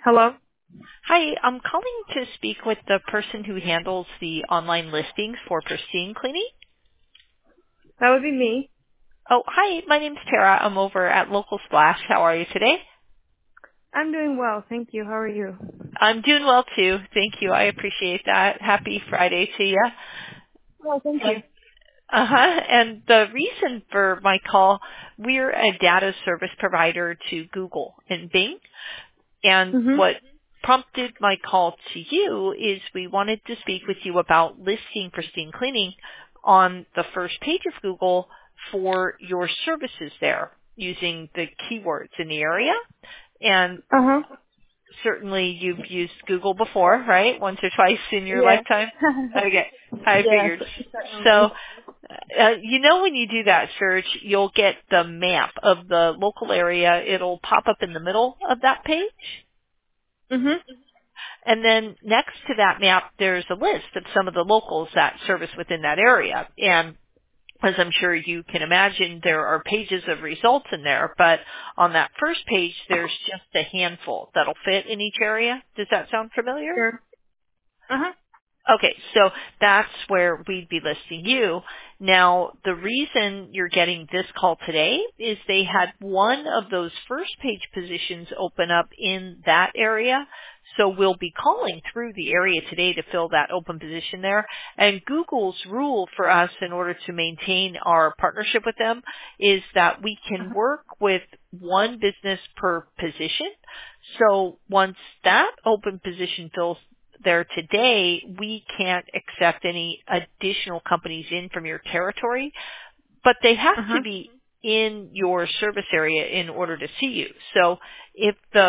Hello? Hi, I'm calling to speak with the person who handles the online listings for Pristine Cleaning. That would be me. Oh, hi, my name's Tara. I'm over at Local Splash. How are you today? I'm doing well, thank you. How are you? I'm doing well too. Thank you. I appreciate that. Happy Friday to you. Oh, thank you. Uh-huh. And the reason for my call, we're a data service provider to Google and Bing. And Mhm. what prompted my call to you is we wanted to speak with you about listing Pristine Cleaning on the first page of Google for your services there using the keywords in the area. And Uh-huh. certainly you've used Google before, right? Once or twice in your Yes. lifetime? Okay, I Yes, figured. So, certainly. when you do that search, you'll get the map of the local area. It'll pop up in the middle of that page. Mhm. And then next to that map, there's a list of some of the locals that service within that area. And as I'm sure you can imagine, there are pages of results in there, but on that first page, there's just a handful that'll fit in each area. Does that sound familiar? Sure. Uh-huh. Okay, so that's where we'd be listing you. Now, the reason you're getting this call today is they had one of those first page positions open up in that area. So we'll be calling through the area today to fill that open position there. And Google's rule for us in order to maintain our partnership with them is that we can work with one business per position. So once that open position fills there today, we can't accept any additional companies in from your territory, but they have to Uh-huh. be in your service area in order to see you. So if the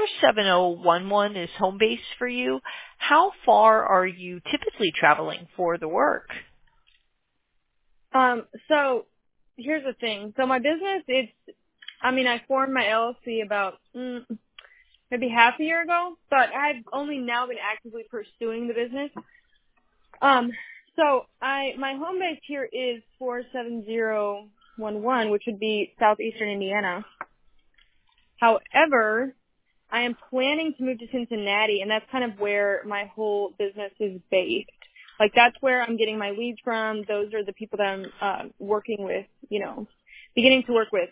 47011 is home base for you, how far are you typically traveling for the work? So here's the thing. So my business, I formed my LLC about maybe half a year ago, but I've only now been actively pursuing the business. My home base here is 47011, which would be southeastern Indiana. However, I am planning to move to Cincinnati, and that's kind of where my whole business is based. Like, that's where I'm getting my leads from. Those are the people that I'm working with, beginning to work with.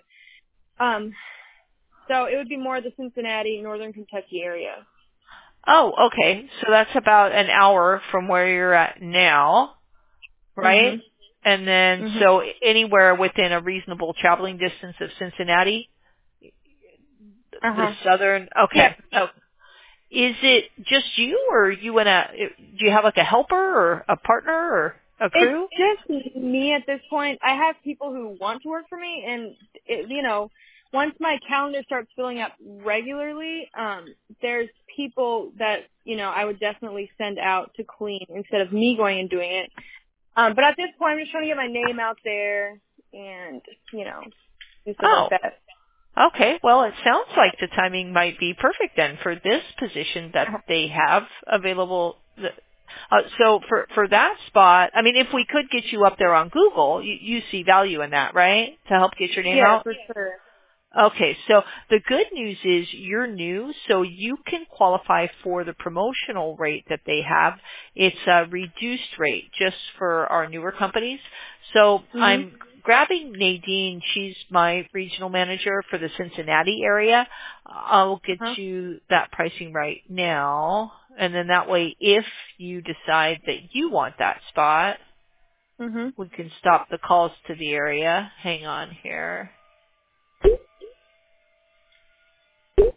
So it would be more the Cincinnati, northern Kentucky area. Oh, okay. So that's about an hour from where you're at now, right? Mhm. And then, Mhm. so anywhere within a reasonable traveling distance of Cincinnati? The Uh-huh. southern, Yeah. okay. Oh, is it just you or you and do you have like a helper or a partner or a It's crew? just me at this point. I have people who want to work for me, and once my calendar starts filling up regularly, there's people that I would definitely send out to clean instead of me going and doing it. But at this point, I'm just trying to get my name out there and do stuff like Oh, that. okay. Well, it sounds like the timing might be perfect then for this position that they have available. So for that spot, I mean, if we could get you up there on Google, you see value in that, right? To help get your name Yeah, out? for sure. Okay, so the good news is you're new, so you can qualify for the promotional rate that they have. It's a reduced rate just for our newer companies. So Mhm. I'm grabbing Nadine. She's my regional manager for the Cincinnati area. I'll get Uh-huh. you that pricing right now. And then that way, if you decide that you want that spot, Mhm. we can stop the calls to the area. Hang on here.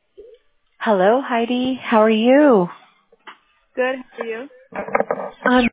Hello, Heidi. How are you? Good. How are you? I'm